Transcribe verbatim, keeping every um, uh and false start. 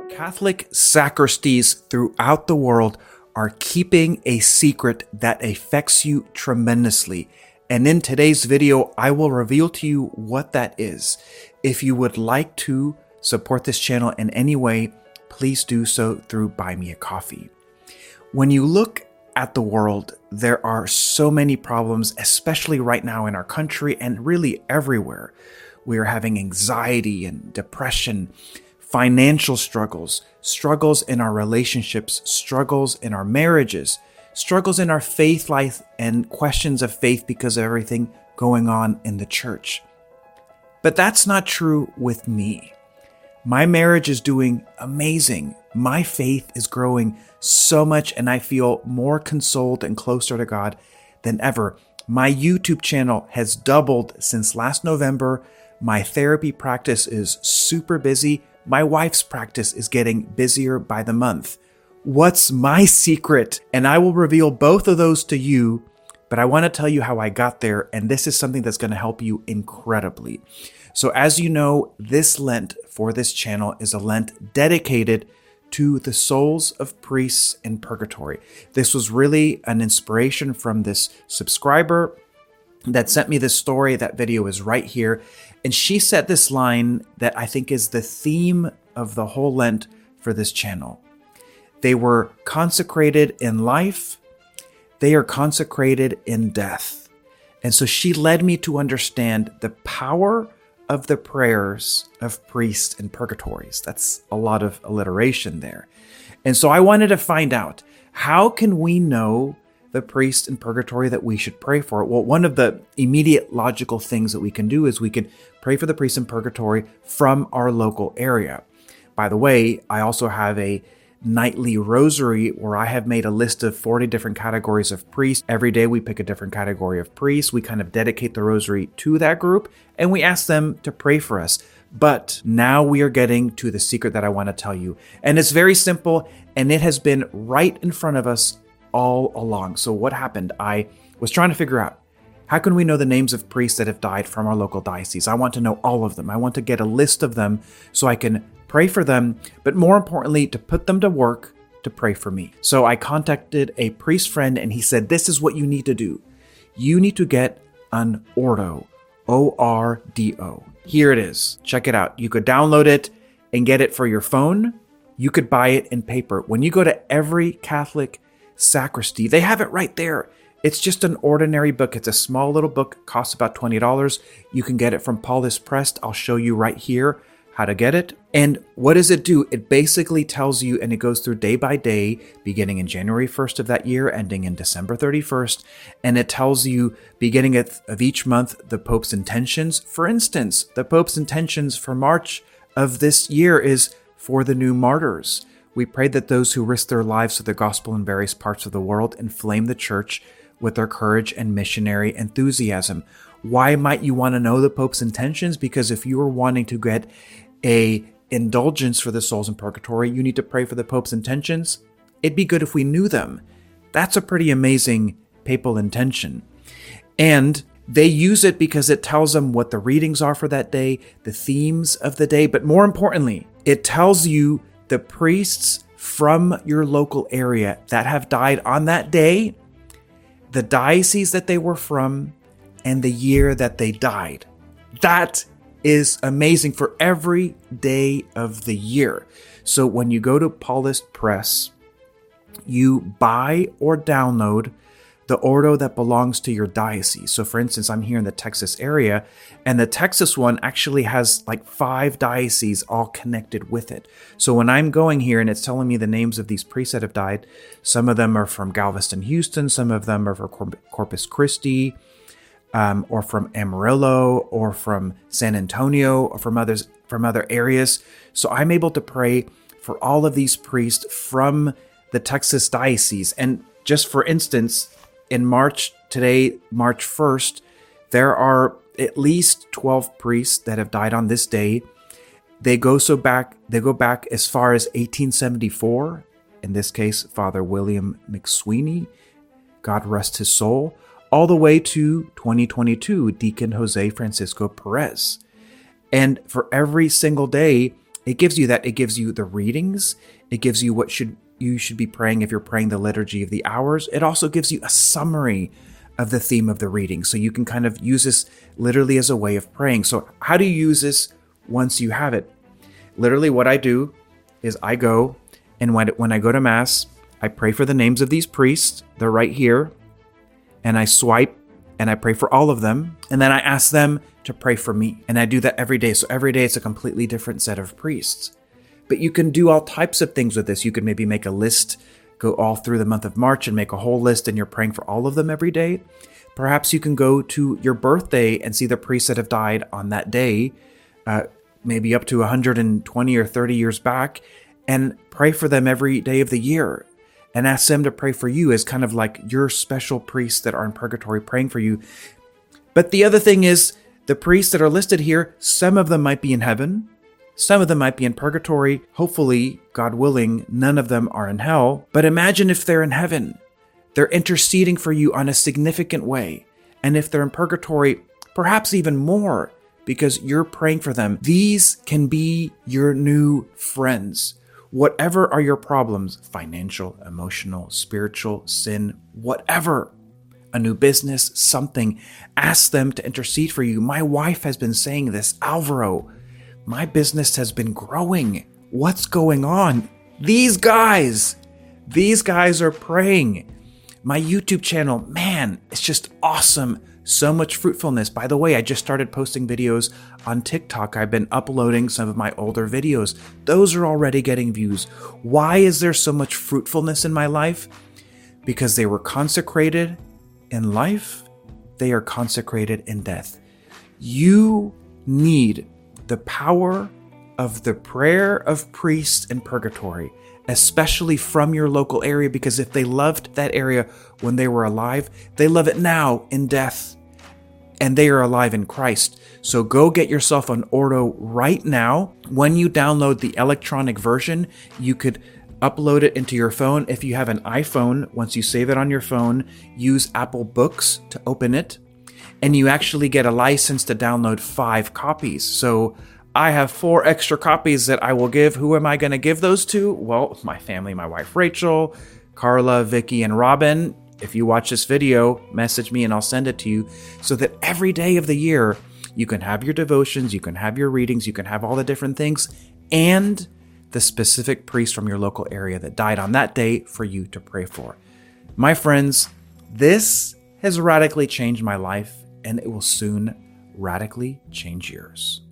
Catholic sacristies throughout the world are keeping a secret that affects you tremendously. And in today's video, I will reveal to you what that is. If you would like to support this channel in any way, please do so through Buy Me a Coffee. When you look at the world, there are so many problems, especially right now in our country and really everywhere. We are having anxiety and depression, financial struggles, struggles in our relationships, struggles in our marriages, struggles in our faith life, and questions of faith because of everything going on in the church. But that's not true with me. My marriage is doing amazing. My faith is growing so much, and I feel more consoled and closer to God than ever. My YouTube channel has doubled since last November. My therapy practice is super busy. My wife's practice is getting busier by the month. What's my secret? And I will reveal both of those to you, but I want to tell you how I got there, and this is something that's going to help you incredibly. So as you know, this Lent for this channel is a Lent dedicated to the souls of priests in purgatory. This was really an inspiration from this subscriber that sent me this story. That video is right here. And she said this line that I think is the theme of the whole Lent for this channel. They were consecrated in life. They are consecrated in death. And so she led me to understand the power of the prayers of priests in purgatories. That's a lot of alliteration there. And so I wanted to find out, how can we know the priest in purgatory that we should pray for? Well, one of the immediate logical things that we can do is we can pray for the priest in purgatory from our local area. By the way, I also have a nightly rosary where I have made a list of forty different categories of priests. Every day we pick a different category of priests. We kind of dedicate the rosary to that group and we ask them to pray for us. But now we are getting to the secret that I want to tell you. And it's very simple, and it has been right in front of us all along. So what happened? I was trying to figure out, how can we know the names of priests that have died from our local diocese? I want to know all of them. I want to get a list of them so I can pray for them, but more importantly, to put them to work to pray for me. So I contacted a priest friend and he said, this is what you need to do. You need to get an Ordo, O R D O. Here it is. Check it out. You could download it and get it for your phone. You could buy it in paper. When you go to every Catholic sacristy, they have it right there. It's just an ordinary book. It's a small little book, costs about twenty dollars. You can get it from Paulus Press. I'll show you right here how to get it. And what does it do? It basically tells you, and it goes through day by day, beginning in January first of that year, ending in December thirty-first. And it tells you, beginning of, of each month, the Pope's intentions. For instance, the Pope's intentions for March of this year is for the new martyrs. We pray that those who risk their lives for the gospel in various parts of the world inflame the church with their courage and missionary enthusiasm. Why might you want to know the Pope's intentions? Because if you are wanting to get a indulgence for the souls in purgatory, you need to pray for the Pope's intentions. It'd be good if we knew them. That's a pretty amazing papal intention. And they use it because it tells them what the readings are for that day, the themes of the day, but more importantly, it tells you the priests from your local area that have died on that day, the diocese that they were from, and the year that they died. That is amazing for every day of the year. So when you go to Paulus Press, you buy or download the Ordo that belongs to your diocese. So for instance, I'm here in the Texas area, and the Texas one actually has like five dioceses all connected with it. So when I'm going here and it's telling me the names of these priests that have died, some of them are from Galveston, Houston, some of them are from Corpus Christi, um, or from Amarillo, or from San Antonio, or from others from other areas. So I'm able to pray for all of these priests from the Texas diocese. And just for instance, in March, today, March first, there are at least twelve priests that have died on this day. They go so back, they go back as far as eighteen seventy-four. In this case, Father William McSweeney, God rest his soul, all the way to twenty twenty-two, Deacon Jose Francisco Perez. And for every single day, It gives you that. It gives you the readings. It gives you what should you should be praying if you're praying the Liturgy of the Hours. It also gives you a summary of the theme of the reading. So you can kind of use this literally as a way of praying. So how do you use this once you have it? Literally what I do is I go, and when, when I go to Mass, I pray for the names of these priests. They're right here. And I swipe and I pray for all of them. And then I ask them to pray for me. And I do that every day. So every day it's a completely different set of priests. But you can do all types of things with this. You can maybe make a list, go all through the month of March and make a whole list, and you're praying for all of them every day. Perhaps you can go to your birthday and see the priests that have died on that day, uh, maybe up to one hundred twenty or thirty years back, and pray for them every day of the year. And ask them to pray for you as kind of like your special priests that are in purgatory praying for you. But the other thing is, the priests that are listed here, some of them might be in heaven. Some of them might be in purgatory. Hopefully, God willing, none of them are in hell. But imagine if they're in heaven. They're interceding for you on a significant way. And if they're in purgatory, perhaps even more, because you're praying for them. These can be your new friends. Whatever are your problems, financial, emotional, spiritual, sin, whatever, a new business, something, ask them to intercede for you. My wife has been saying this, Alvaro, my business has been growing. What's going on? These guys, these guys are praying. My YouTube channel, man, it's just awesome. So much fruitfulness. By the way, I just started posting videos on TikTok. I've been uploading some of my older videos. Those are already getting views. Why is there so much fruitfulness in my life? Because they were consecrated in life. They are consecrated in death. You need the power of the prayer of priests in purgatory, especially from your local area, because if they loved that area when they were alive, they love it now in death, and they are alive in Christ. So go get yourself an Ordo right now. When you download the electronic version, you could upload it into your phone. If you have an iPhone, once you save it on your phone, use Apple Books to open it, and you actually get a license to download five copies. So I have four extra copies that I will give. Who am I going to give those to? Well, my family, my wife, Rachel, Carla, Vicky, and Robin. If you watch this video, message me and I'll send it to you so that every day of the year, you can have your devotions, you can have your readings, you can have all the different things, and the specific priest from your local area that died on that day for you to pray for. My friends, this has radically changed my life, and it will soon radically change yours.